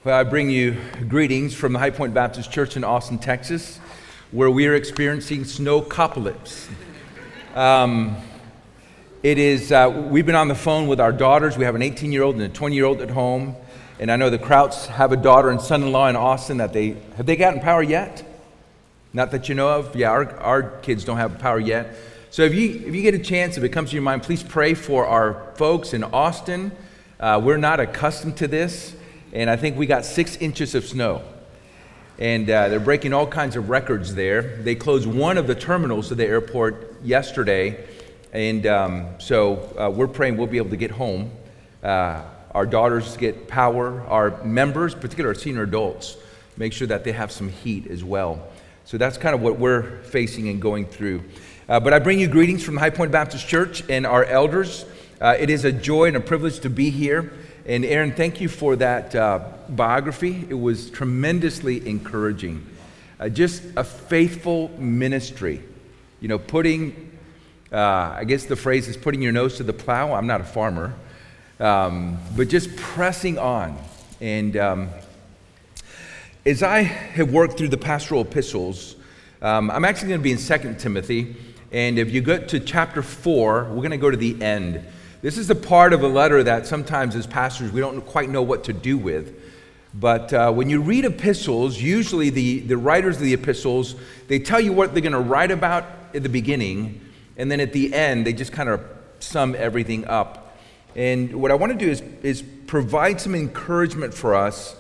Well, I bring you greetings from the High Point Baptist Church in Austin, Texas, where we are experiencing snowcopalypse. We've been on the phone with our daughters. We have an 18-year-old and a 20-year-old at home, and I know the Krauts have a daughter and son-in-law in Austin have they gotten power yet? Not that you know of? Yeah, our kids don't have power yet. So if you get a chance, if it comes to your mind, please pray for our folks in Austin. We're not accustomed to this. And I think we got 6 inches of snow. And they're breaking all kinds of records there. They closed one of the terminals of the airport yesterday. And so we're praying we'll be able to get home. Our daughters get power. Our members, particularly our senior adults, make sure that they have some heat as well. So that's kind of what we're facing and going through. But I bring you greetings from the High Point Baptist Church and our elders. It is a joy and a privilege to be here. And Aaron, thank you for that biography. It was tremendously encouraging. Just a faithful ministry. You know, I guess the phrase is putting your nose to the plow. I'm not a farmer. But just pressing on. And as I have worked through the pastoral epistles, I'm actually going to be in 2 Timothy. And if you go to chapter 4, we're going to go to the end. This is the part of a letter that sometimes as pastors we don't quite know what to do with. But when you read epistles, usually the writers of the epistles, they tell you what they're going to write about at the beginning, and then at the end they just kind of sum everything up. And what I want to do is provide some encouragement for us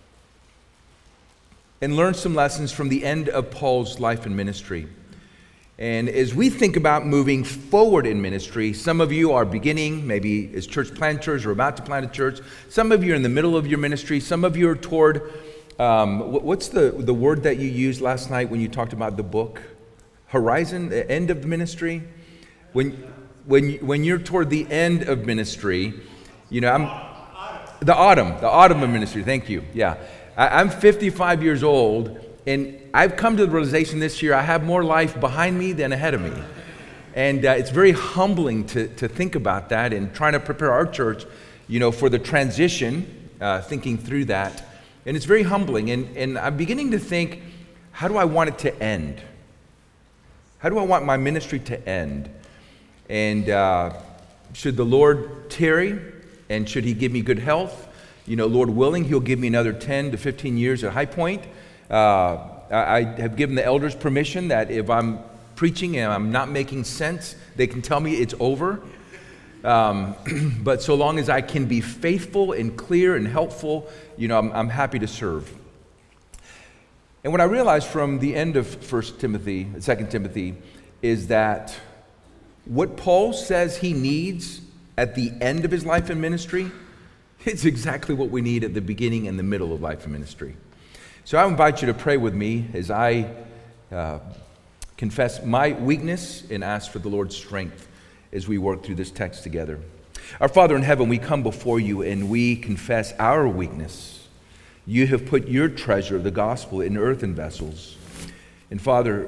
and learn some lessons from the end of Paul's life and ministry. And as we think about moving forward in ministry, some of you are beginning, maybe as church planters or about to plant a church. Some of you are in the middle of your ministry. Some of you are toward, what's the word that you used last night when you talked about the book? Horizon, the end of the ministry? When you're toward the end of ministry, you know, the autumn of ministry, thank you, yeah. I'm 55 years old. And I've come to the realization this year I have more life behind me than ahead of me. And it's very humbling to think about that and trying to prepare our church, you know, for the transition, thinking through that. And it's very humbling. And I'm beginning to think, how do I want it to end? How do I want my ministry to end? And should the Lord tarry and should He give me good health? You know, Lord willing, He'll give me another 10 to 15 years at High Point. I have given the elders permission that if I'm preaching and I'm not making sense, they can tell me it's over. But so long as I can be faithful and clear and helpful, you know, I'm happy to serve. And what I realized from the end of 2 Timothy, is that what Paul says he needs at the end of his life and ministry, it's exactly what we need at the beginning and the middle of life and ministry. So I invite you to pray with me as I confess my weakness and ask for the Lord's strength as we work through this text together. Our Father in heaven, we come before you and we confess our weakness. You have put your treasure, the gospel, in earthen vessels. And Father,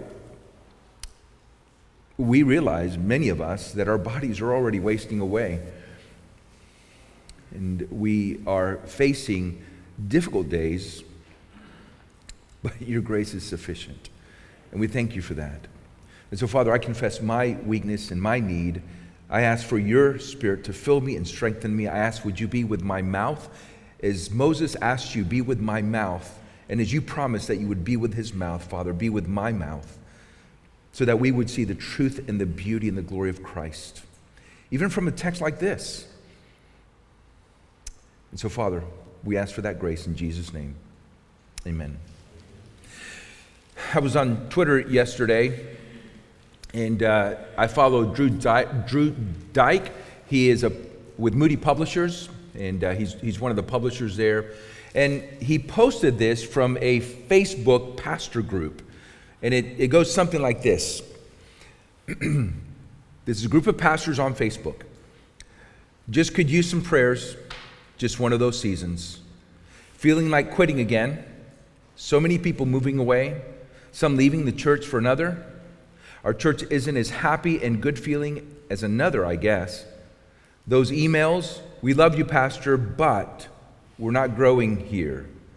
we realize, many of us, that our bodies are already wasting away. And we are facing difficult days, but your grace is sufficient. And we thank you for that. And so, Father, I confess my weakness and my need. I ask for your Spirit to fill me and strengthen me. I ask, would you be with my mouth? As Moses asked you, be with my mouth. And as you promised that you would be with his mouth, Father, be with my mouth. So that we would see the truth and the beauty and the glory of Christ. Even from a text like this. And so, Father, we ask for that grace in Jesus' name. Amen. I was on Twitter yesterday, and I follow Drew Dyke. He is with Moody Publishers, and he's one of the publishers there. And he posted this from a Facebook pastor group, and it goes something like this. This is a group of pastors on Facebook. Just could use some prayers, just one of those seasons. Feeling like quitting again. So many people moving away. Some leaving the church for another. Our church isn't as happy and good feeling as another, I guess. Those emails, we love you, Pastor, but we're not growing here.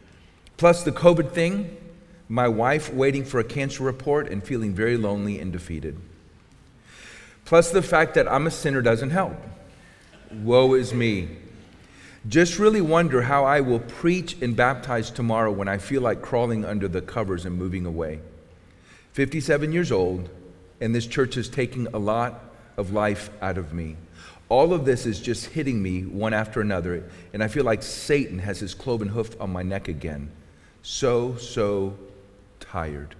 Plus the COVID thing, my wife waiting for a cancer report and feeling very lonely and defeated. Plus the fact that I'm a sinner doesn't help. Woe is me. Just really wonder how I will preach and baptize tomorrow when I feel like crawling under the covers and moving away. 57 years old, and this church is taking a lot of life out of me. All of this is just hitting me one after another, and I feel like Satan has his cloven hoof on my neck again. So tired.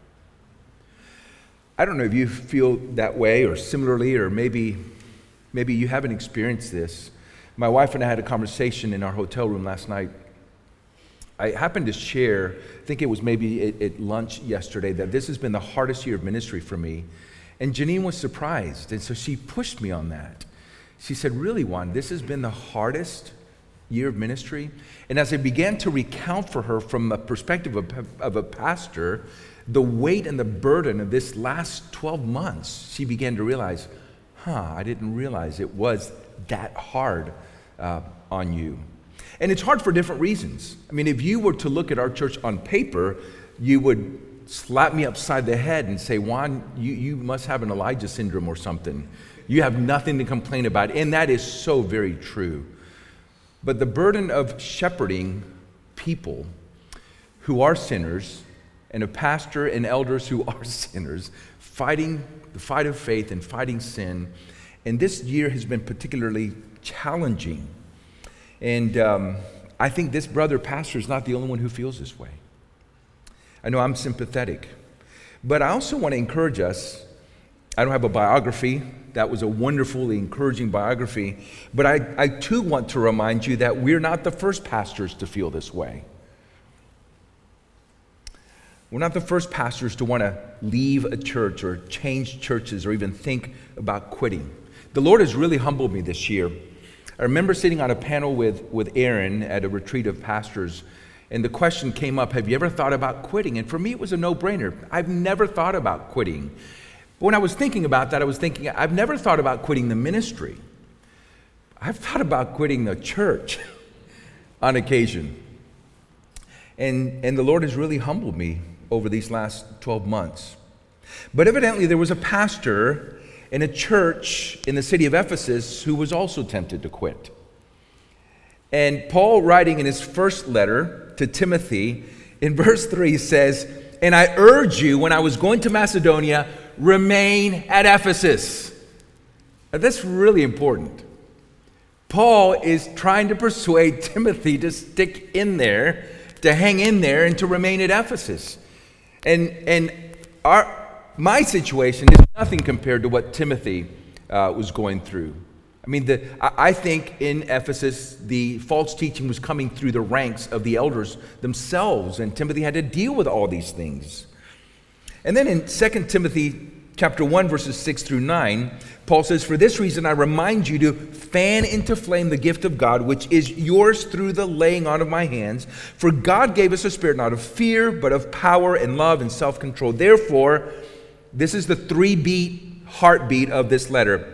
I don't know if you feel that way or similarly, or maybe you haven't experienced this. My wife and I had a conversation in our hotel room last night. I happened to share, I think it was maybe at lunch yesterday, that this has been the hardest year of ministry for me. And Janine was surprised, and so she pushed me on that. She said, really, Juan, this has been the hardest year of ministry? And as I began to recount for her from a perspective of a pastor, the weight and the burden of this last 12 months, she began to realize, I didn't realize it was that hard on you. And it's hard for different reasons. I mean, if you were to look at our church on paper, you would slap me upside the head and say, Juan, you must have an Elijah syndrome or something. You have nothing to complain about. And that is so very true. But the burden of shepherding people who are sinners, and a pastor and elders who are sinners, fighting the fight of faith and fighting sin, and this year has been particularly challenging. And I think this brother pastor is not the only one who feels this way. I know I'm sympathetic, but I also want to encourage us. I don't have a biography. That was a wonderfully encouraging biography, but I too want to remind you that we're not the first pastors to feel this way. We're not the first pastors to want to leave a church or change churches or even think about quitting. The Lord has really humbled me this year. I remember sitting on a panel with Aaron at a retreat of pastors, and the question came up, have you ever thought about quitting? And for me, it was a no-brainer. I've never thought about quitting. But when I was thinking about that, I was thinking, I've never thought about quitting the ministry. I've thought about quitting the church on occasion. And the Lord has really humbled me over these last 12 months. But evidently there was a pastor in a church in the city of Ephesus who was also tempted to quit. And Paul, writing in his first letter to Timothy, in verse 3 says, and I urge you, when I was going to Macedonia, remain at Ephesus. Now, that's really important. Paul is trying to persuade Timothy to stick in there, to hang in there, and to remain at Ephesus. And my situation is nothing compared to what Timothy was going through. I mean, I think in Ephesus, the false teaching was coming through the ranks of the elders themselves, and Timothy had to deal with all these things. And then in 2 Timothy chapter 1, verses 6 through 9, Paul says, for this reason I remind you to fan into flame the gift of God, which is yours through the laying on of my hands. For God gave us a spirit not of fear, but of power and love and self-control. Therefore, this is the 3-beat heartbeat of this letter.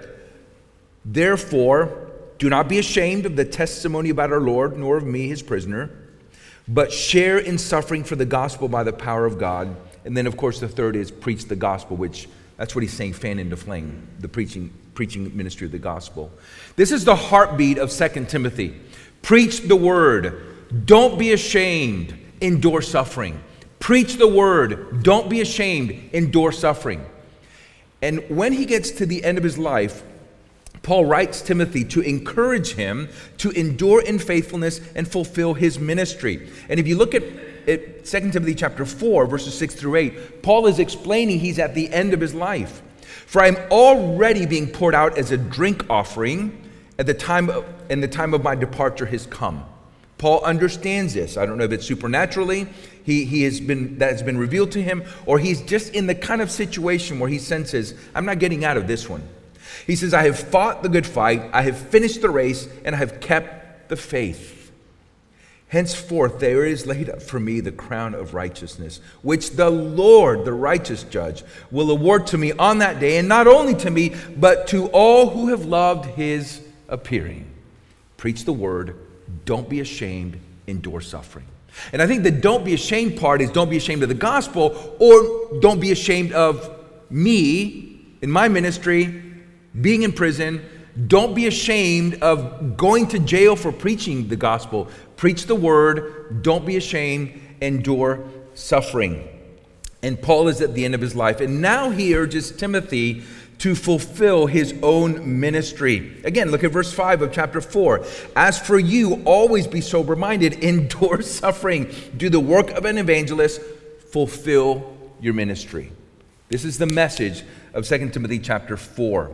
Therefore, do not be ashamed of the testimony about our Lord, nor of me, his prisoner, but share in suffering for the gospel by the power of God. And then, of course, the third is preach the gospel, which that's what he's saying, fan into flame, the preaching ministry of the gospel. This is the heartbeat of 2 Timothy. Preach the word. Don't be ashamed. Endure suffering. Preach the word. Don't be ashamed. Endure suffering. And when he gets to the end of his life, Paul writes Timothy to encourage him to endure in faithfulness and fulfill his ministry. And if you look at 2 Timothy chapter 4, verses 6 through 8, Paul is explaining he's at the end of his life. For I am already being poured out as a drink offering, and the time of my departure has come. Paul understands this. I don't know if it's supernaturally that has been revealed to him, or he's just in the kind of situation where he senses, I'm not getting out of this one. He says, I have fought the good fight, I have finished the race, and I have kept the faith. Henceforth there is laid up for me the crown of righteousness, which the Lord, the righteous judge, will award to me on that day, and not only to me, but to all who have loved his appearing. Preach the word, don't be ashamed, endure suffering. And I think the don't be ashamed part is don't be ashamed of the gospel, or don't be ashamed of me in my ministry, being in prison. Don't be ashamed of going to jail for preaching the gospel. Preach the word. Don't be ashamed. Endure suffering. And Paul is at the end of his life. And now he urges Timothy to fulfill his own ministry. Again, look at verse 5 of chapter 4. As for you, always be sober-minded, endure suffering, do the work of an evangelist, fulfill your ministry. This is the message of 2 Timothy chapter 4.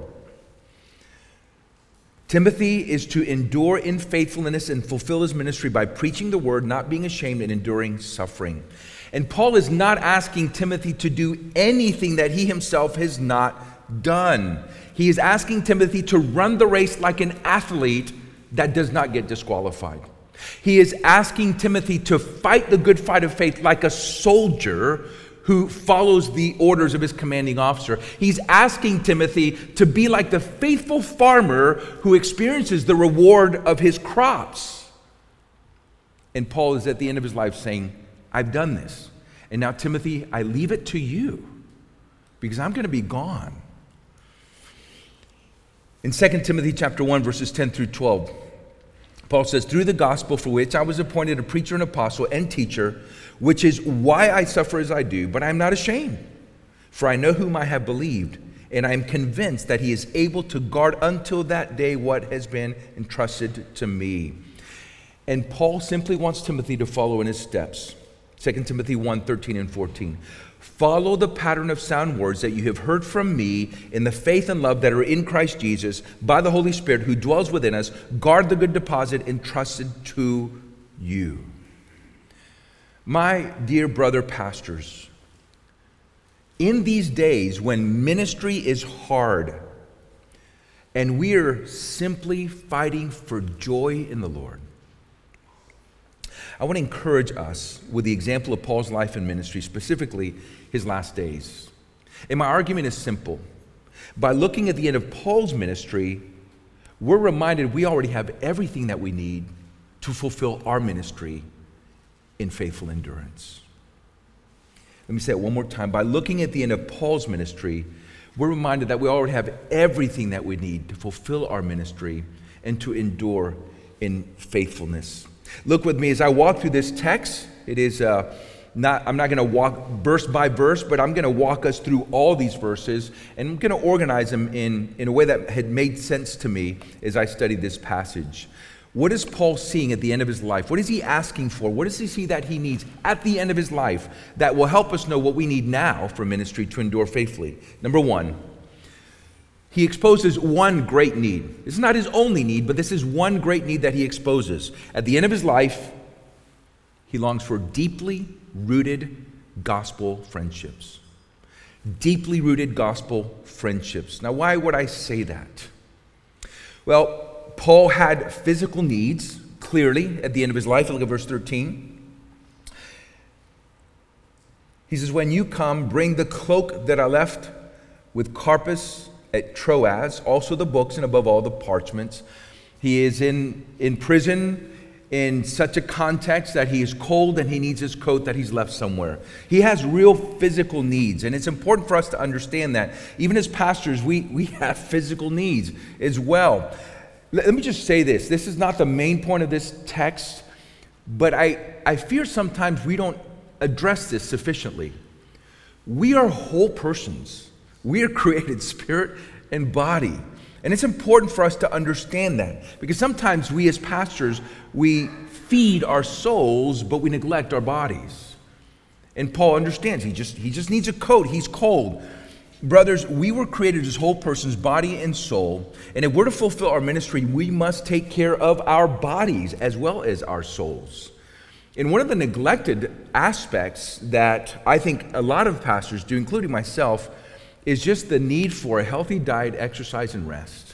Timothy is to endure in faithfulness and fulfill his ministry by preaching the word, not being ashamed, and enduring suffering. And Paul is not asking Timothy to do anything that he himself has not done. He is asking Timothy to run the race like an athlete that does not get disqualified. He is asking Timothy to fight the good fight of faith like a soldier who follows the orders of his commanding officer. He's asking Timothy to be like the faithful farmer who experiences the reward of his crops. And Paul is at the end of his life saying, I've done this. And now, Timothy, I leave it to you because I'm going to be gone. In 2 Timothy chapter 1, verses 10 through 12, Paul says, through the gospel for which I was appointed a preacher and apostle and teacher, which is why I suffer as I do, but I am not ashamed. For I know whom I have believed, and I am convinced that he is able to guard until that day what has been entrusted to me. And Paul simply wants Timothy to follow in his steps. 2 Timothy 1, 13 and 14. Follow the pattern of sound words that you have heard from me in the faith and love that are in Christ Jesus by the Holy Spirit who dwells within us. Guard the good deposit entrusted to you. My dear brother pastors, in these days when ministry is hard and we are simply fighting for joy in the Lord, I want to encourage us with the example of Paul's life and ministry, specifically his last days. And my argument is simple. By looking at the end of Paul's ministry, we're reminded we already have everything that we need to fulfill our ministry in faithful endurance. Let me say it one more time. By looking at the end of Paul's ministry, we're reminded that we already have everything that we need to fulfill our ministry and to endure in faithfulness. Look with me as I walk through this text. It is I'm not going to walk verse by verse, but I'm going to walk us through all these verses, and I'm going to organize them in a way that had made sense to me as I studied this passage. What is Paul seeing at the end of his life? What is he asking for? What does he see that he needs at the end of his life that will help us know what we need now for ministry to endure faithfully? Number one, he exposes one great need. This is not his only need, but this is one great need that he exposes. At the end of his life, he longs for deeply rooted gospel friendships. Deeply rooted gospel friendships. Now, why would I say that? Well, Paul had physical needs, clearly, at the end of his life. Look at verse 13. He says, when you come, bring the cloak that I left with Carpus at Troas, also the books, and above all the parchments. He is in prison in such a context that he is cold and he needs his coat that he's left somewhere. He has real physical needs, and it's important for us to understand that. Even as pastors, we have physical needs as well. Let me just say this. This is not the main point of this text, but I fear sometimes we don't address this sufficiently. We are whole persons. We are created spirit and body. And it's important for us to understand that, because sometimes we as pastors, we feed our souls, but we neglect our bodies. And Paul understands. He just needs a coat. He's cold. Brothers, we were created as whole persons, body and soul. And if we're to fulfill our ministry, we must take care of our bodies as well as our souls. And one of the neglected aspects that I think a lot of pastors do, including myself, is just the need for a healthy diet, exercise, and rest.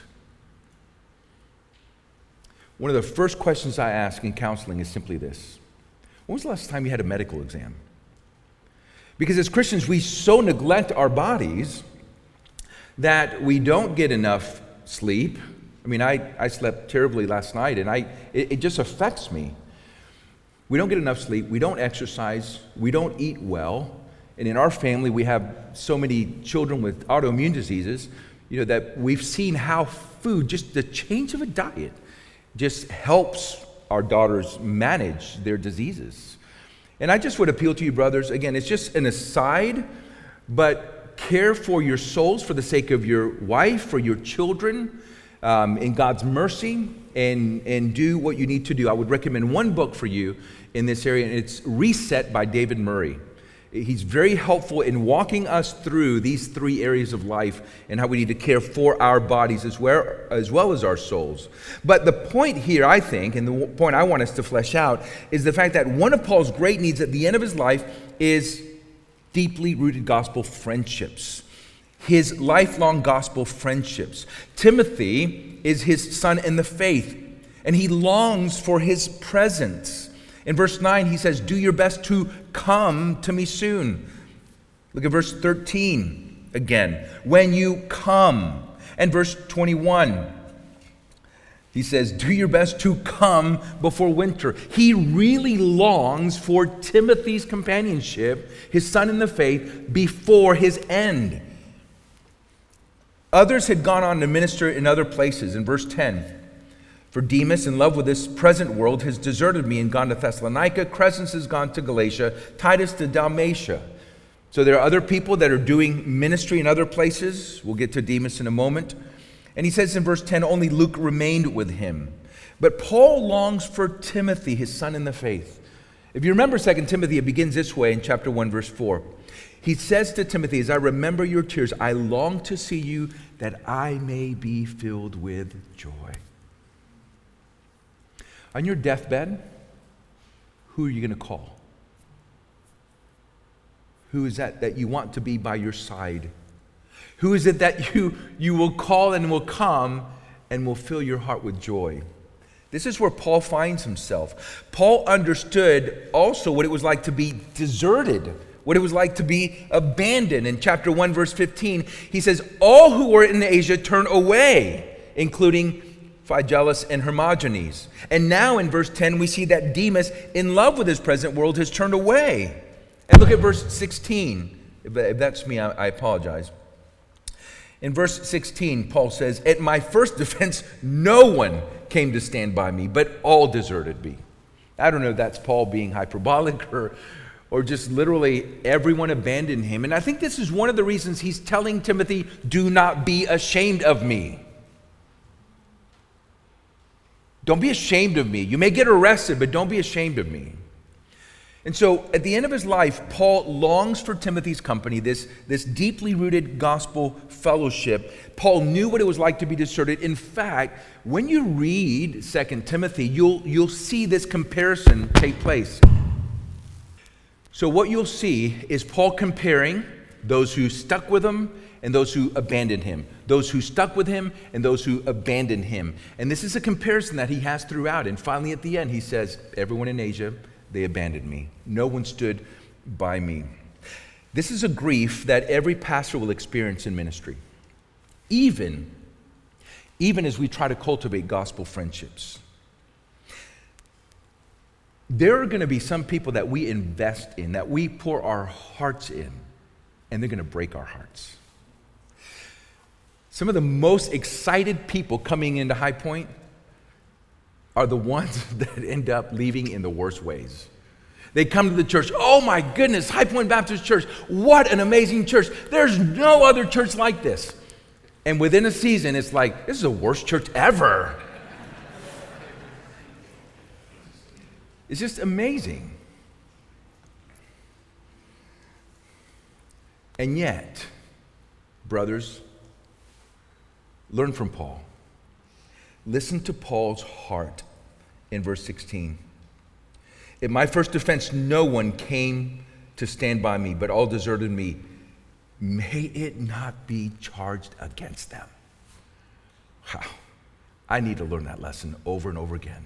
One of the first questions I ask in counseling is simply this: when was the last time you had a medical exam? Because as Christians, we so neglect our bodies that we don't get enough sleep. I mean, I slept terribly last night, and it just affects me. We don't get enough sleep. We don't exercise. We don't eat well. And in our family, we have so many children with autoimmune diseases, that we've seen how food, just the change of a diet, just helps our daughters manage their diseases. And I just would appeal to you, brothers, again, it's just an aside, but care for your souls for the sake of your wife, for your children, in God's mercy, and do what you need to do. I would recommend one book for you in this area, and it's Reset by David Murray. He's very helpful in walking us through these three areas of life and how we need to care for our bodies as well as our souls. But the point here, I think, and the point I want us to flesh out, is the fact that one of Paul's great needs at the end of his life is deeply rooted gospel friendships. His lifelong gospel friendships. Timothy is his son in the faith, and he longs for his presence. In verse 9, he says, do your best to come to me soon. Look at verse 13 again. When you come. And verse 21, he says, do your best to come before winter. He really longs for Timothy's companionship, his son in the faith, before his end. Others had gone on to minister in other places. In verse 10, for Demas, in love with this present world, has deserted me and gone to Thessalonica. Crescens has gone to Galatia. Titus to Dalmatia. So there are other people that are doing ministry in other places. We'll get to Demas in a moment. And he says in verse 10, only Luke remained with him. But Paul longs for Timothy, his son in the faith. If you remember 2 Timothy, it begins this way in chapter 1, verse 4. He says to Timothy, as I remember your tears, I long to see you that I may be filled with joy. On your deathbed, who are you going to call? Who is that you want to be by your side? Who is it that you will call and will come and will fill your heart with joy? This is where Paul finds himself. Paul understood also what it was like to be deserted, what it was like to be abandoned. In chapter 1, verse 15, he says, all who were in Asia turned away, including Phygellus and Hermogenes. And now in verse 10, we see that Demas, in love with his present world, has turned away. And look at verse 16. If that's me, I apologize. In verse 16, Paul says, at my first defense, no one came to stand by me, but all deserted me. I don't know if that's Paul being hyperbolic or just literally everyone abandoned him. And I think this is one of the reasons he's telling Timothy, do not be ashamed of me. Don't be ashamed of me. You may get arrested, but don't be ashamed of me. And so at the end of his life, Paul longs for Timothy's company, this deeply rooted gospel fellowship. Paul knew what it was like to be deserted. In fact, when you read 2 Timothy, you'll see this comparison take place. So what you'll see is Paul comparing those who stuck with him and those who abandoned him. Those who stuck with him and those who abandoned him. And this is a comparison that he has throughout. And finally at the end he says, everyone in Asia, they abandoned me. No one stood by me. This is a grief that every pastor will experience in ministry. Even as we try to cultivate gospel friendships. There are going to be some people that we invest in, that we pour our hearts in, and they're going to break our hearts. Some of the most excited people coming into High Point are the ones that end up leaving in the worst ways. They come to the church, oh my goodness, High Point Baptist Church, what an amazing church. There's no other church like this. And within a season, it's like, this is the worst church ever. It's just amazing. And yet, brothers, learn from Paul. Listen to Paul's heart in verse 16. At my first defense, no one came to stand by me, but all deserted me. May it not be charged against them. Wow. I need to learn that lesson over and over again.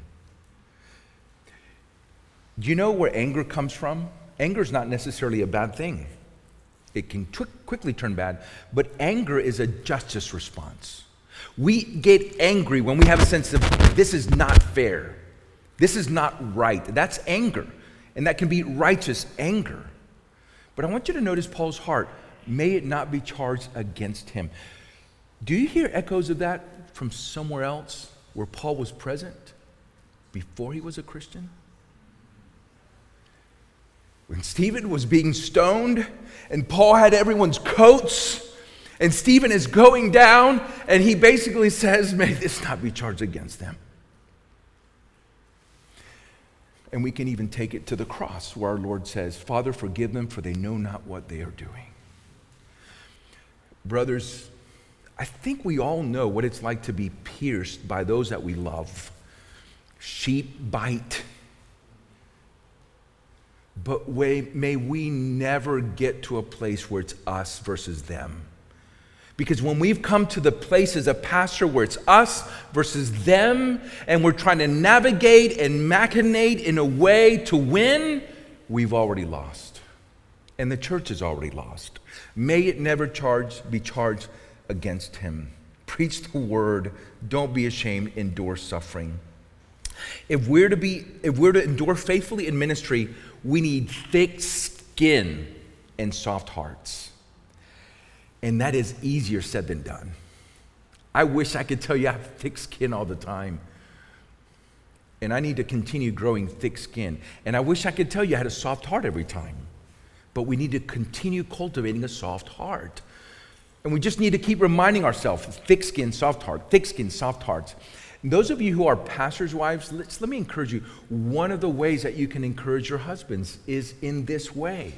Do you know where anger comes from? Anger is not necessarily a bad thing. It can quickly turn bad, but anger is a justice response. We get angry when we have a sense of this is not fair. This is not right. That's anger, and that can be righteous anger. But I want you to notice Paul's heart. May it not be charged against him. Do you hear echoes of that from somewhere else where Paul was present before he was a Christian? When Stephen was being stoned and Paul had everyone's coats and Stephen is going down and he basically says, may this not be charged against them. And we can even take it to the cross where our Lord says, Father, forgive them, for they know not what they are doing. Brothers, I think we all know what it's like to be pierced by those that we love. Sheep bite. But may we never get to a place where it's us versus them. Because when we've come to the place as a pastor where it's us versus them, and we're trying to navigate and machinate in a way to win, we've already lost. And the church is already lost. May it never be charged against him. Preach the word. Don't be ashamed. Endure suffering. If we're to endure faithfully in ministry, we need thick skin and soft hearts. And that is easier said than done. I wish I could tell you I have thick skin all the time. And I need to continue growing thick skin. And I wish I could tell you I had a soft heart every time. But we need to continue cultivating a soft heart. And we just need to keep reminding ourselves, thick skin, soft heart, thick skin, soft hearts. And those of you who are pastors' wives, let me encourage you. One of the ways that you can encourage your husbands is in this way.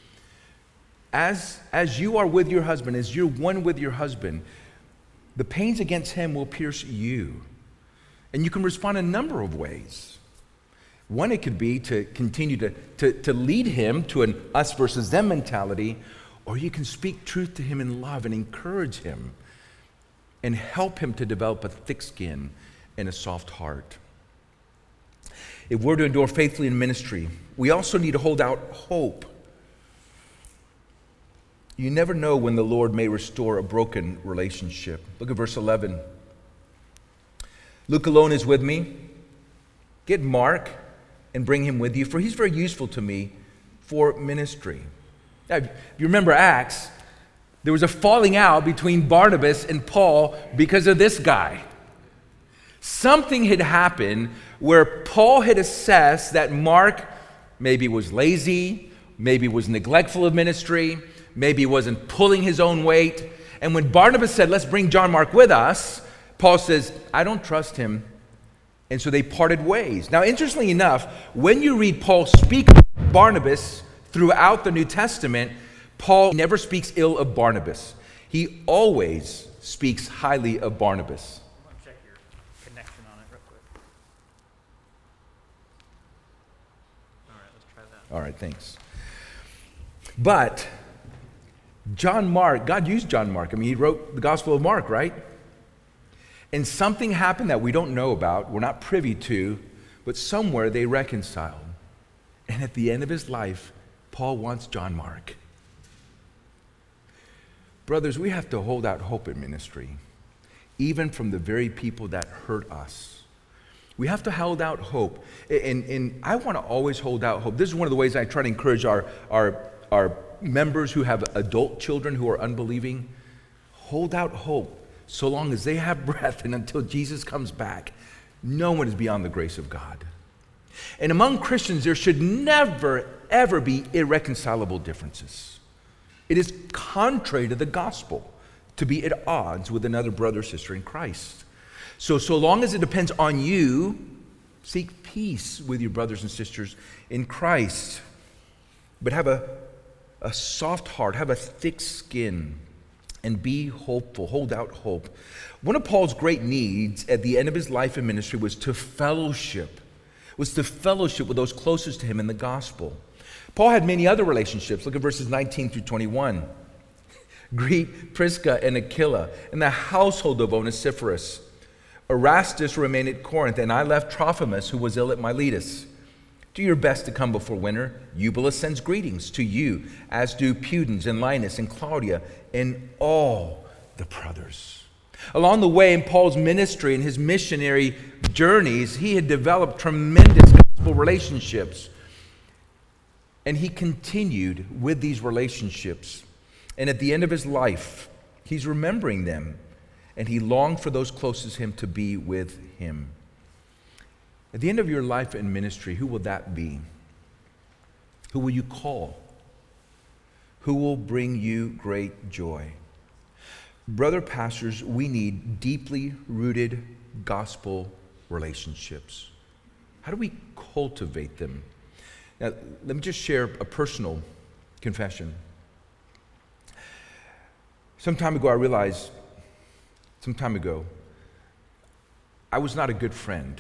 As you are with your husband, as you're one with your husband, the pains against him will pierce you. And you can respond a number of ways. One, it could be to continue to lead him to an us versus them mentality, or you can speak truth to him in love and encourage him and help him to develop a thick skin and a soft heart. If we're to endure faithfully in ministry, we also need to hold out hope. You never know when the Lord may restore a broken relationship. Look at verse 11. Luke alone is with me. Get Mark and bring him with you, for he's very useful to me for ministry. Now, if you remember Acts, there was a falling out between Barnabas and Paul because of this guy. Something had happened where Paul had assessed that Mark maybe was lazy, maybe was neglectful of ministry, maybe wasn't pulling his own weight. And when Barnabas said, let's bring John Mark with us, Paul says, I don't trust him. And so they parted ways. Now, interestingly enough, when you read Paul speak of Barnabas throughout the New Testament, Paul never speaks ill of Barnabas. He always speaks highly of Barnabas. I want to check your connection on it real quick. All right, let's try that. All right, thanks. But John Mark, God used John Mark. I mean, he wrote the Gospel of Mark, right? And something happened that we don't know about, we're not privy to, but somewhere they reconciled. And at the end of his life, Paul wants John Mark. Brothers, we have to hold out hope in ministry, even from the very people that hurt us. We have to hold out hope. And I want to always hold out hope. This is one of the ways I try to encourage our members who have adult children who are unbelieving. Hold out hope so long as they have breath and until Jesus comes back. No one is beyond the grace of God. And among Christians, there should never, ever be irreconcilable differences. It is contrary to the gospel to be at odds with another brother or sister in Christ. So long as it depends on you, seek peace with your brothers and sisters in Christ. But have a soft heart, have a thick skin, and be hopeful, hold out hope. One of Paul's great needs at the end of his life and ministry was to fellowship with those closest to him in the gospel. Paul had many other relationships. Look at verses 19 through 21. Greet Prisca and Aquila and the household of Onesiphorus. Erastus remained at Corinth, and I left Trophimus, who was ill at Miletus. Do your best to come before winter. Eubulus sends greetings to you, as do Pudens and Linus and Claudia and all the brothers. Along the way in Paul's ministry and his missionary journeys, he had developed tremendous gospel relationships. And he continued with these relationships. And at the end of his life, he's remembering them. And he longed for those closest to him to be with him. At the end of your life and ministry, who will that be? Who will you call? Who will bring you great joy? Brother pastors, we need deeply rooted gospel relationships. How do we cultivate them? Now, let me just share a personal confession. Some time ago, I realized, I was not a good friend.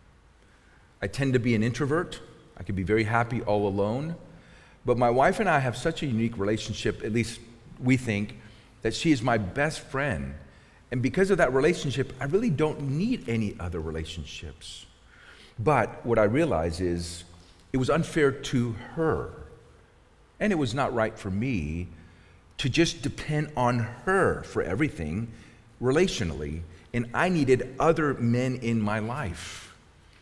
I tend to be an introvert. I can be very happy all alone. But my wife and I have such a unique relationship, at least we think, that she is my best friend. And because of that relationship, I really don't need any other relationships. But what I realize is it was unfair to her, and it was not right for me to just depend on her for everything relationally, and I needed other men in my life.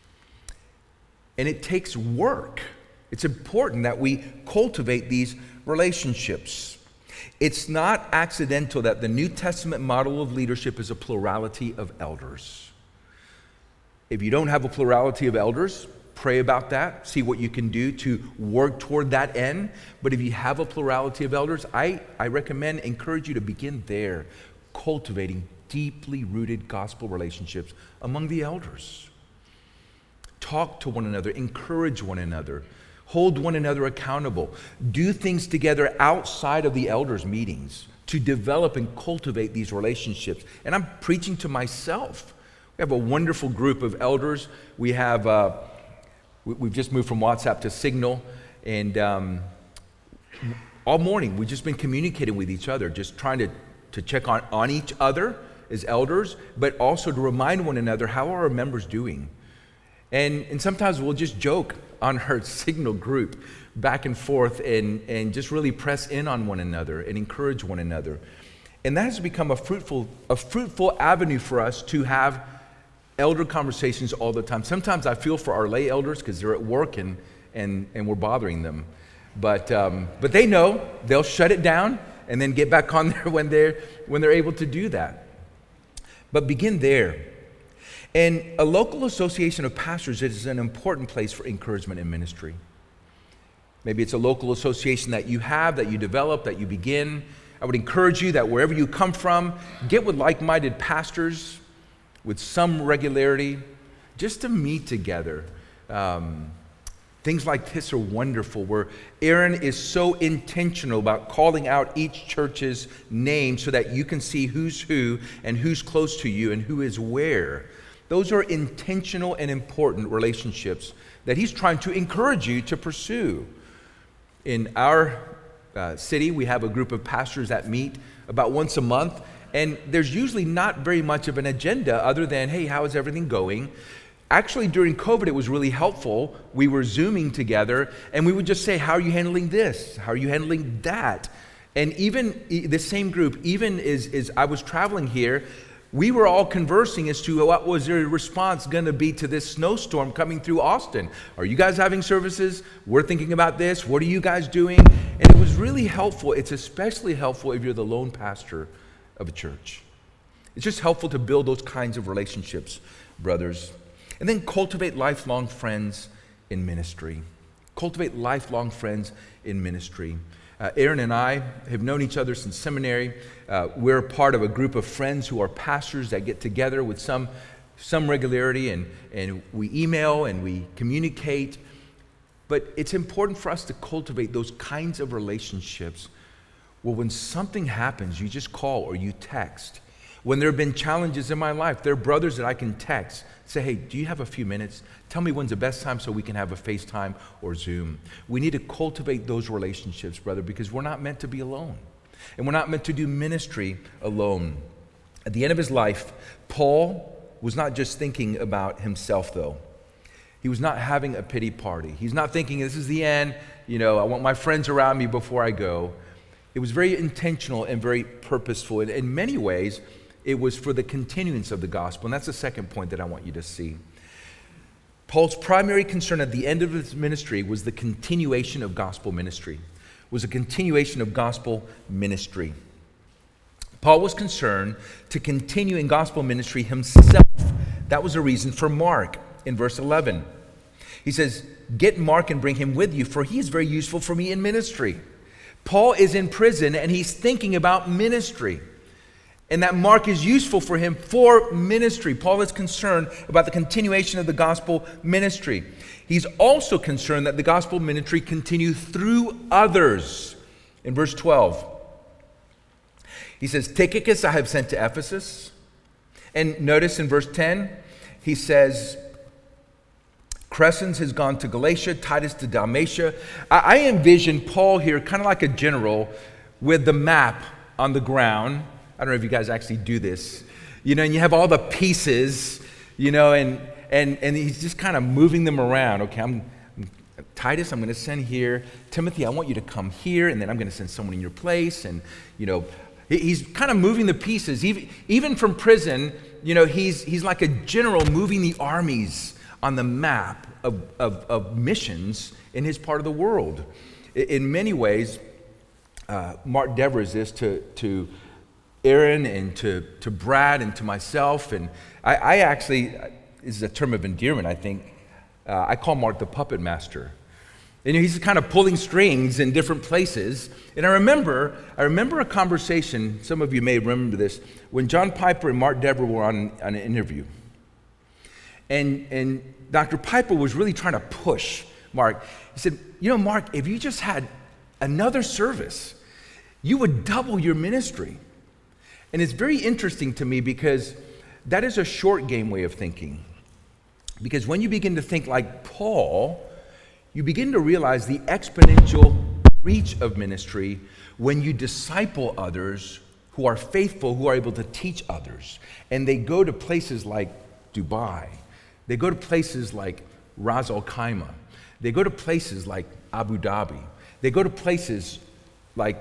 And it takes work. It's important that we cultivate these relationships. It's not accidental that the New Testament model of leadership is a plurality of elders. If you don't have a plurality of elders, pray about that, see what you can do to work toward that end. But if you have a plurality of elders, I encourage you to begin there, cultivating deeply rooted gospel relationships among the elders. Talk to one another, encourage one another, hold one another accountable, do things together outside of the elders' meetings to develop and cultivate these relationships. And I'm preaching to myself. We have a wonderful group of elders. We have, we've just moved from WhatsApp to Signal, and all morning we've just been communicating with each other, just trying to check on each other as elders, but also to remind one another, how are our members doing? And sometimes we'll just joke on our Signal group back and forth and just really press in on one another and encourage one another. And that has become a fruitful avenue for us to have elder conversations all the time. Sometimes I feel for our lay elders because they're at work and we're bothering them. But they know they'll shut it down and then get back on there when they're able to do that. But begin there. And a local association of pastors is an important place for encouragement in ministry. Maybe it's a local association that you have, that you develop, that you begin. I would encourage you that wherever you come from, get with like-minded pastors with some regularity, just to meet together. Things like this are wonderful, where Aaron is so intentional about calling out each church's name so that you can see who's who and who's close to you and who is where. Those are intentional and important relationships that he's trying to encourage you to pursue. In our city, we have a group of pastors that meet about once a month, and there's usually not very much of an agenda other than, hey, how is everything going? Actually, during COVID, it was really helpful. We were Zooming together, and we would just say, how are you handling this? How are you handling that? And even the same group, even as I was traveling here, we were all conversing as to what was their response going to be to this snowstorm coming through Austin. Are you guys having services? We're thinking about this. What are you guys doing? And it was really helpful. It's especially helpful if you're the lone pastor of a church. It's just helpful to build those kinds of relationships, brothers. And then cultivate lifelong friends in ministry. Cultivate lifelong friends in ministry. Aaron and I have known each other since seminary. We're part of a group of friends who are pastors that get together with some regularity, and we email and we communicate. But it's important for us to cultivate those kinds of relationships where when something happens, you just call or you text. When there have been challenges in my life, there are brothers that I can text, say, hey, do you have a few minutes? Tell me when's the best time so we can have a FaceTime or Zoom. We need to cultivate those relationships, brother, because we're not meant to be alone. And we're not meant to do ministry alone. At the end of his life, Paul was not just thinking about himself, though. He was not having a pity party. He's not thinking, this is the end, I want my friends around me before I go. It was very intentional and very purposeful. And in many ways, It was for the continuance of the gospel. And that's the second point that I want you to see. Paul's primary concern at the end of his ministry was the continuation of gospel ministry. Paul was concerned to continue in gospel ministry himself. That was a reason for Mark in verse 11. He says, "Get Mark and bring him with you, for he is very useful for me in ministry." Paul is in prison and he's thinking about ministry, and that Mark is useful for him for ministry. Paul is concerned about the continuation of the gospel ministry. He's also concerned that the gospel ministry continue through others. In verse 12, he says, "Tychicus I have sent to Ephesus." And notice in verse 10, he says, "Crescens has gone to Galatia, Titus to Dalmatia." I envision Paul here kind of like a general with the map on the ground. I don't know if you guys actually do this, and you have all the pieces, and he's just kind of moving them around. Okay, Titus, I'm going to send here. Timothy, I want you to come here, and then I'm going to send someone in your place. And, he's kind of moving the pieces. Even from prison, he's like a general moving the armies on the map of missions in his part of the world. In many ways, Mark Dever is this to Aaron and to Brad and to myself. And I actually, this is a term of endearment, I think, I call Mark the puppet master. And he's kind of pulling strings in different places. And I remember a conversation, some of you may remember this, when John Piper and Mark Dever were on an interview. And Dr. Piper was really trying to push Mark. He said, "Mark, if you just had another service, you would double your ministry." And it's very interesting to me because that is a short game way of thinking. Because when you begin to think like Paul, you begin to realize the exponential reach of ministry when you disciple others who are faithful, who are able to teach others. And they go to places like Dubai. They go to places like Ras Al Khaimah. They go to places like Abu Dhabi. They go to places like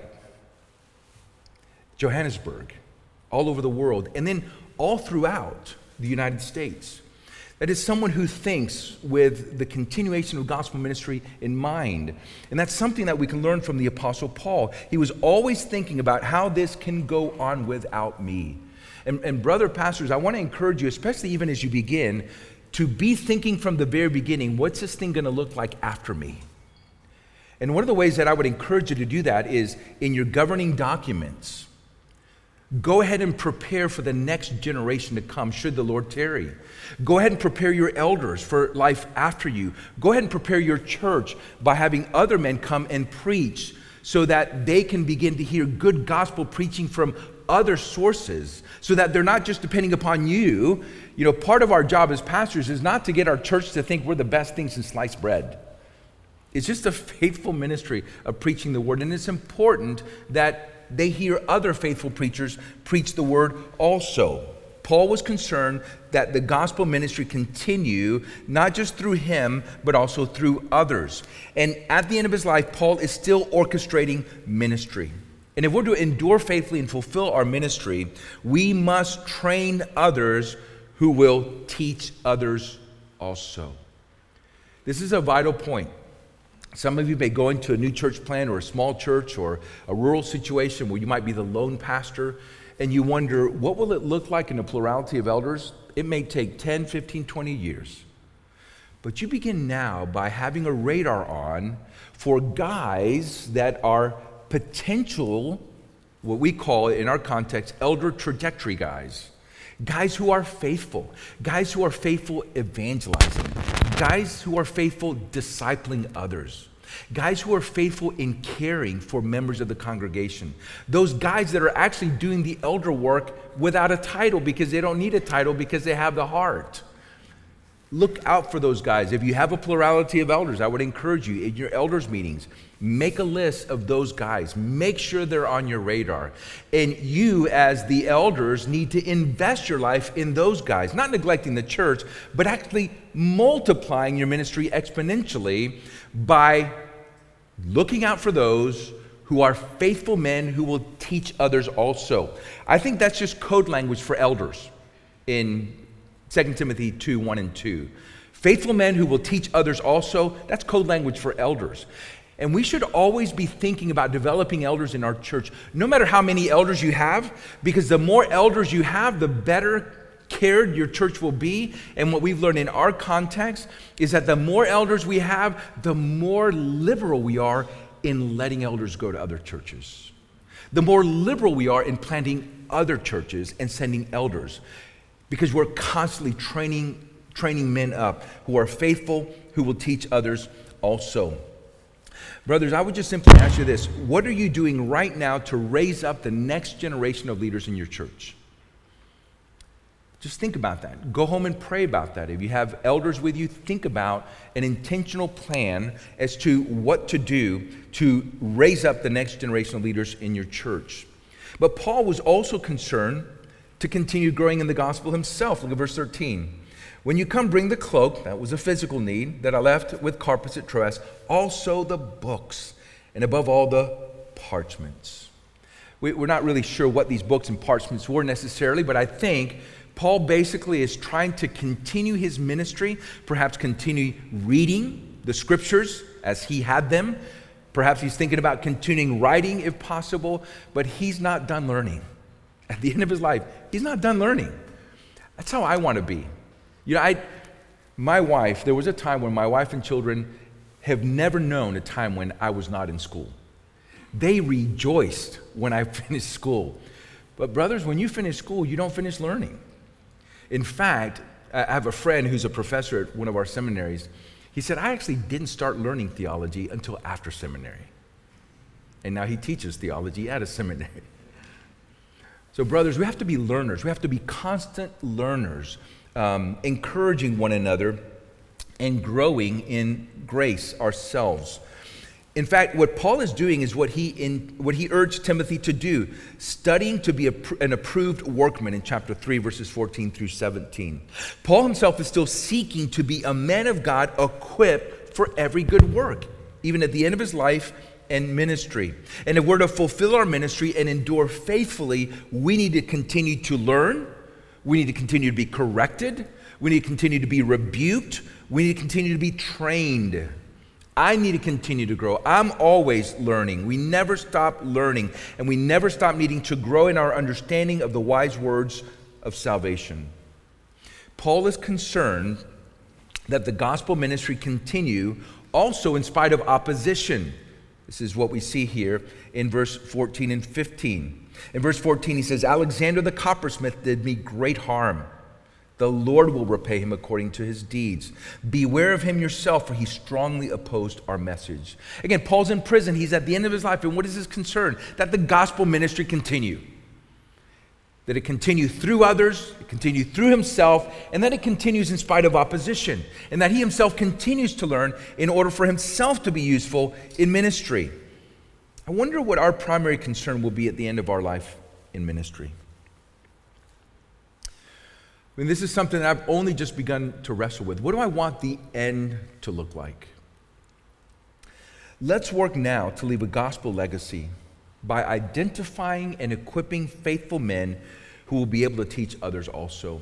Johannesburg, all over the world, and then all throughout the United States. That is someone who thinks with the continuation of gospel ministry in mind. And that's something that we can learn from the Apostle Paul. He was always thinking about how this can go on without me. And brother pastors, I want to encourage you, especially even as you begin, to be thinking from the very beginning, what's this thing going to look like after me? And one of the ways that I would encourage you to do that is in your governing documents. Go ahead and prepare for the next generation to come, should the Lord tarry. Go ahead and prepare your elders for life after you. Go ahead and prepare your church by having other men come and preach so that they can begin to hear good gospel preaching from other sources, so that they're not just depending upon you. Part of our job as pastors is not to get our church to think we're the best things in sliced bread. It's just a faithful ministry of preaching the word, and it's important that they hear other faithful preachers preach the word also. Paul was concerned that the gospel ministry continue, not just through him, but also through others. And at the end of his life, Paul is still orchestrating ministry. And if we're to endure faithfully and fulfill our ministry, we must train others who will teach others also. This is a vital point. Some of you may go into a new church plant or a small church or a rural situation where you might be the lone pastor, and you wonder, what will it look like in a plurality of elders? It may take 10, 15, 20 years. But you begin now by having a radar on for guys that are potential, what we call in our context, elder trajectory guys. Guys who are faithful evangelizing, guys who are faithful discipling others, guys who are faithful in caring for members of the congregation, those guys that are actually doing the elder work without a title because they don't need a title because they have the heart. Look out for those guys. If you have a plurality of elders, I would encourage you in your elders meetings, make a list of those guys. Make sure they're on your radar. And you as the elders need to invest your life in those guys, not neglecting the church, but actually multiplying your ministry exponentially by looking out for those who are faithful men who will teach others also. I think that's just code language for elders in 2 Timothy 2, 1 and 2. Faithful men who will teach others also, that's code language for elders. And we should always be thinking about developing elders in our church, no matter how many elders you have, because the more elders you have, the better cared your church will be. And what we've learned in our context is that the more elders we have, the more liberal we are in letting elders go to other churches. The more liberal we are in planting other churches and sending elders, because we're constantly training men up who are faithful, who will teach others also. Brothers, I would just simply ask you this. What are you doing right now to raise up the next generation of leaders in your church? Just think about that. Go home and pray about that. If you have elders with you, think about an intentional plan as to what to do to raise up the next generation of leaders in your church. But Paul was also concerned to continue growing in the gospel himself. Look at verse 13. When you come, bring the cloak, that was a physical need, that I left with Carpus at Troas, also the books, and above all the parchments. We're not really sure what these books and parchments were necessarily, but I think Paul basically is trying to continue his ministry, perhaps continue reading the scriptures as he had them. Perhaps he's thinking about continuing writing if possible, but he's not done learning. At the end of his life, he's not done learning. That's how I want to be. You know, my wife, there was a time when my wife and children have never known a time when I was not in school. They rejoiced when I finished school. But brothers, when you finish school, you don't finish learning. In fact, I have a friend who's a professor at one of our seminaries. He said, I actually didn't start learning theology until after seminary. And now he teaches theology at a seminary. So brothers, we have to be learners. We have to be constant learners, encouraging one another and growing in grace ourselves. In fact, what Paul is doing is what he urged Timothy to do, studying to be an approved workman in chapter 3, verses 14 through 17. Paul himself is still seeking to be a man of God equipped for every good work, even at the end of his life and ministry. And if we're to fulfill our ministry and endure faithfully, we need to continue to learn. We need to continue to be corrected. We need to continue to be rebuked. We need to continue to be trained. I need to continue to grow. I'm always learning. We never stop learning, and we never stop needing to grow in our understanding of the wise words of salvation. Paul is concerned that the gospel ministry continue also in spite of opposition. This is what we see here in verse 14 and 15. In verse 14, he says, Alexander the coppersmith did me great harm. The Lord will repay him according to his deeds. Beware of him yourself, for he strongly opposed our message. Again, Paul's in prison. He's at the end of his life. And what is his concern? That the gospel ministry continue. That it continue through others, it continue through himself, and that it continues in spite of opposition. And that he himself continues to learn in order for himself to be useful in ministry. I wonder what our primary concern will be at the end of our life in ministry. I mean, this is something that I've only just begun to wrestle with. What do I want the end to look like? Let's work now to leave a gospel legacy by identifying and equipping faithful men who will be able to teach others also.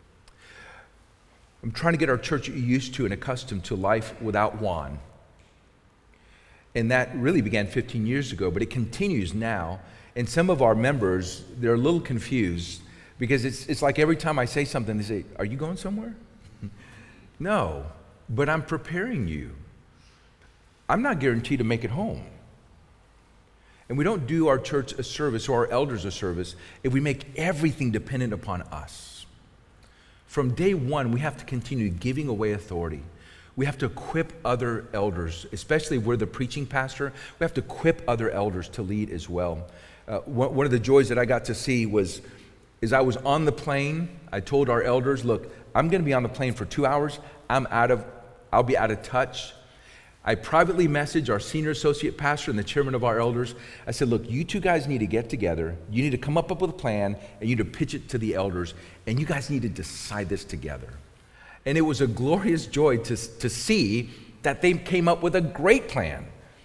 I'm trying to get our church used to and accustomed to life without Juan. And that really began 15 years ago, but it continues now. And some of our members, they're a little confused. Because it's like every time I say something, they say, are you going somewhere? No, but I'm preparing you. I'm not guaranteed to make it home. And we don't do our church a service or our elders a service if we make everything dependent upon us. From day one, we have to continue giving away authority. We have to equip other elders, especially if we're the preaching pastor. We have to equip other elders to lead as well. One of the joys that I got to see was, as I was on the plane, I told our elders, look, I'm going to be on the plane for 2 hours. I'll be out of touch. I privately messaged our senior associate pastor and the chairman of our elders. I said, look, you two guys need to get together. You need to come up with a plan, and you need to pitch it to the elders, and you guys need to decide this together. And it was a glorious joy to see that they came up with a great plan.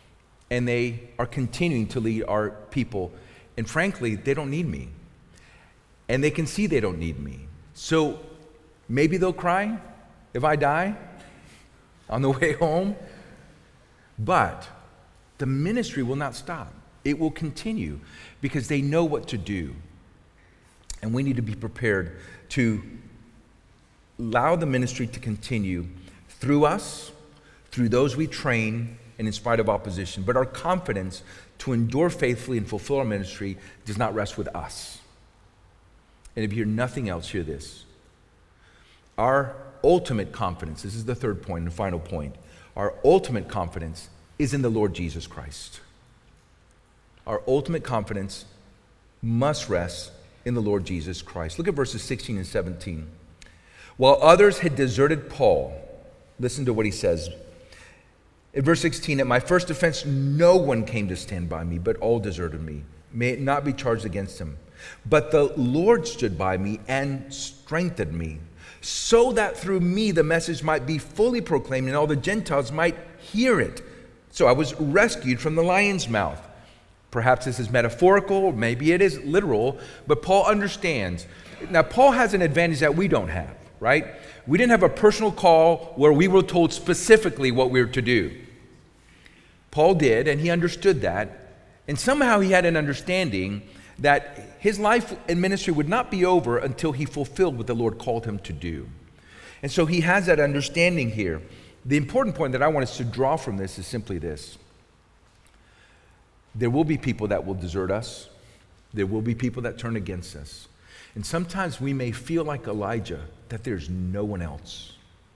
and they are continuing to lead our people. And frankly, they don't need me. And they can see they don't need me. So maybe they'll cry if I die on the way home. But the ministry will not stop. It will continue because they know what to do. And we need to be prepared to allow the ministry to continue through us, through those we train, and in spite of opposition. But our confidence to endure faithfully and fulfill our ministry does not rest with us. And if you hear nothing else, hear this. Our ultimate confidence, this is the third point and final point, our ultimate confidence is in the Lord Jesus Christ. Our ultimate confidence must rest in the Lord Jesus Christ. Look at verses 16 and 17. While others had deserted Paul, listen to what he says. In verse 16, at my first offense, no one came to stand by me, but all deserted me. May it not be charged against him. But the Lord stood by me and strengthened me, so that through me the message might be fully proclaimed and all the Gentiles might hear it. So I was rescued from the lion's mouth. Perhaps this is metaphorical, maybe it is literal, but Paul understands. Now, Paul has an advantage that we don't have, right? We didn't have a personal call where we were told specifically what we were to do. Paul did, and he understood that. And somehow he had an understanding that his life and ministry would not be over until he fulfilled what the Lord called him to do. And so he has that understanding here. The important point that I want us to draw from this is simply this. There will be people that will desert us. There will be people that turn against us. And sometimes we may feel like Elijah, that there's no one else.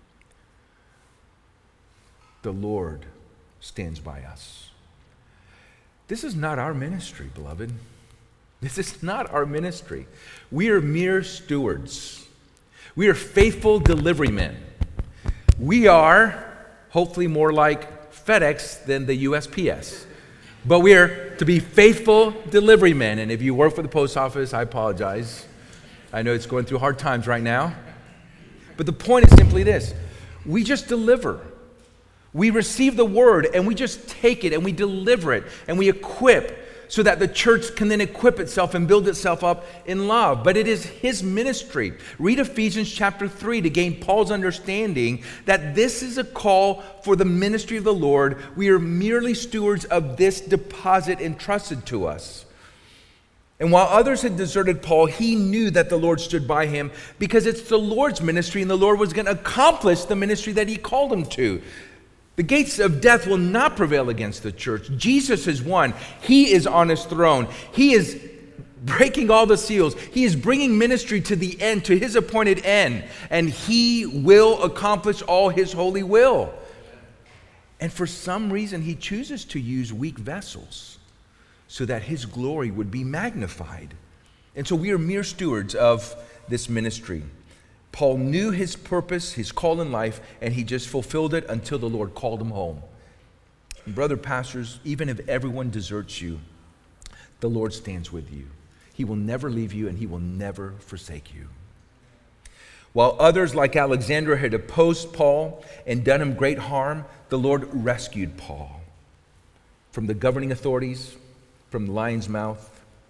The Lord stands by us. This is not our ministry, beloved. This is not our ministry. We are mere stewards. We are faithful delivery men. We are hopefully more like FedEx than the USPS. But we are to be faithful delivery men. And if you work for the post office, I apologize. I know it's going through hard times right now. But the point is simply this. We just deliver. We receive the word and we just take it and we deliver it and we equip so that the church can then equip itself and build itself up in love. But it is his ministry. Read Ephesians chapter 3 to gain Paul's understanding that this is a call for the ministry of the Lord. We are merely stewards of this deposit entrusted to us. And while others had deserted Paul, he knew that the Lord stood by him because it's the Lord's ministry and the Lord was going to accomplish the ministry that he called him to. The gates of death will not prevail against the church. Jesus has won. He is on his throne. He is breaking all the seals. He is bringing ministry to the end, to his appointed end. And he will accomplish all his holy will. And for some reason, he chooses to use weak vessels so that his glory would be magnified. And so we are mere stewards of this ministry. Paul knew his purpose, his call in life, and he just fulfilled it until the Lord called him home. And brother pastors, even if everyone deserts you, the Lord stands with you. He will never leave you and he will never forsake you. While others like Alexander had opposed Paul and done him great harm, the Lord rescued Paul from the governing authorities, from the lion's mouth,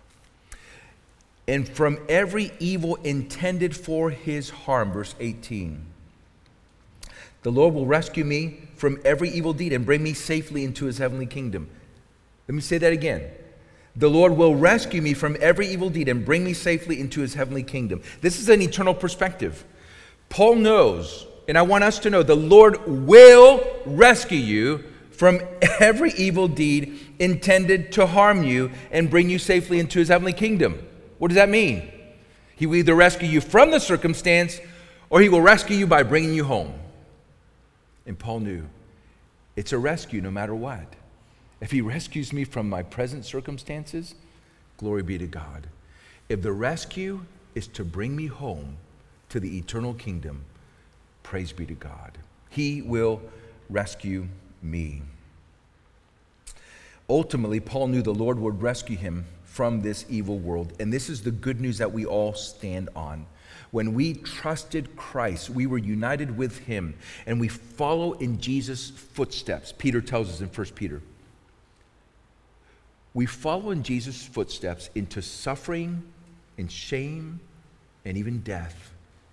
and from every evil intended for his harm. Verse 18. The Lord will rescue me from every evil deed and bring me safely into his heavenly kingdom. Let me say that again. The Lord will rescue me from every evil deed and bring me safely into his heavenly kingdom. This is an eternal perspective. Paul knows, and I want us to know, the Lord will rescue you from every evil deed intended to harm you and bring you safely into his heavenly kingdom. What does that mean? He will either rescue you from the circumstance or he will rescue you by bringing you home. And Paul knew it's a rescue no matter what. If he rescues me from my present circumstances, glory be to God. If the rescue is to bring me home to the eternal kingdom, praise be to God. He will rescue me. Ultimately, Paul knew the Lord would rescue him from this evil world. And this is the good news that we all stand on. When we trusted Christ, we were united with him, and we follow in Jesus' footsteps. Peter tells us in 1 Peter. We follow in Jesus' footsteps into suffering and shame and even death.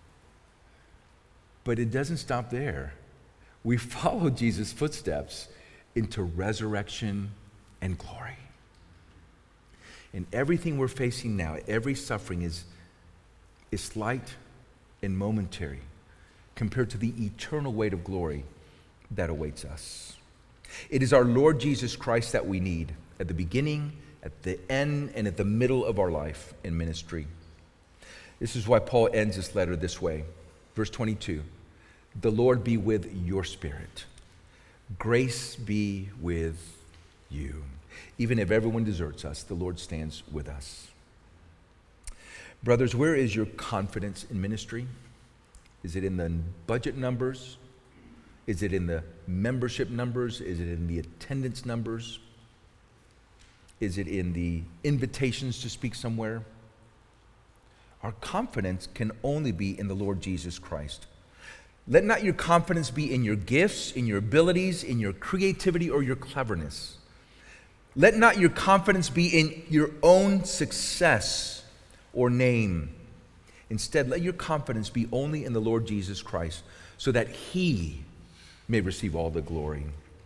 But it doesn't stop there. We follow Jesus' footsteps into resurrection and glory. And everything we're facing now, every suffering is slight and momentary compared to the eternal weight of glory that awaits us. It is our Lord Jesus Christ that we need at the beginning, at the end, and at the middle of our life and ministry. This is why Paul ends this letter this way. Verse 22, the Lord be with your spirit. Grace be with you. Even if everyone deserts us, the Lord stands with us. Brothers, where is your confidence in ministry? Is it in the budget numbers? Is it in the membership numbers? Is it in the attendance numbers? Is it in the invitations to speak somewhere? Our confidence can only be in the Lord Jesus Christ. Let not your confidence be in your gifts, in your abilities, in your creativity, or your cleverness. Let not your confidence be in your own success or name. Instead, let your confidence be only in the Lord Jesus Christ, so that He may receive all the glory.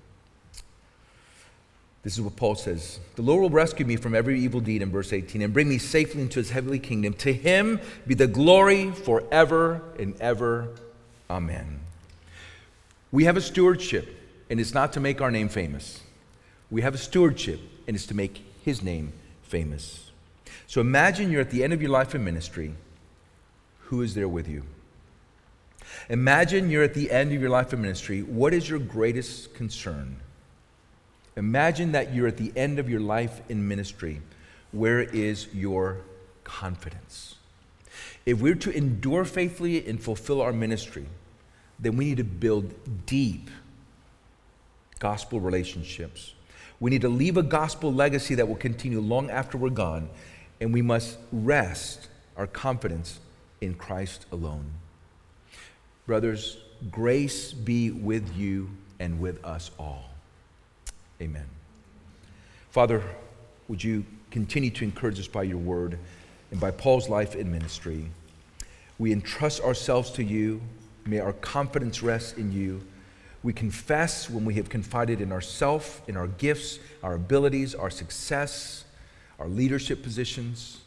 This is what Paul says. The Lord will rescue me from every evil deed in verse 18 and bring me safely into His heavenly kingdom. To Him be the glory forever and ever. Amen. We have a stewardship, and it's not to make our name famous. We have a stewardship, and it's to make His name famous. So imagine you're at the end of your life in ministry. Who is there with you? Imagine you're at the end of your life in ministry. What is your greatest concern? Imagine that you're at the end of your life in ministry. Where is your confidence? If we're to endure faithfully and fulfill our ministry, then we need to build deep gospel relationships. We need to leave a gospel legacy that will continue long after we're gone, and we must rest our confidence in Christ alone. Brothers, grace be with you and with us all. Amen. Father, would you continue to encourage us by your word and by Paul's life and ministry. We entrust ourselves to you. May our confidence rest in you. We confess when we have confided in ourselves, in our gifts, our abilities, our success, our leadership positions.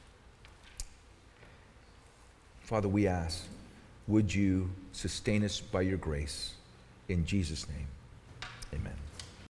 Father, we ask, would you sustain us by your grace? In Jesus' name.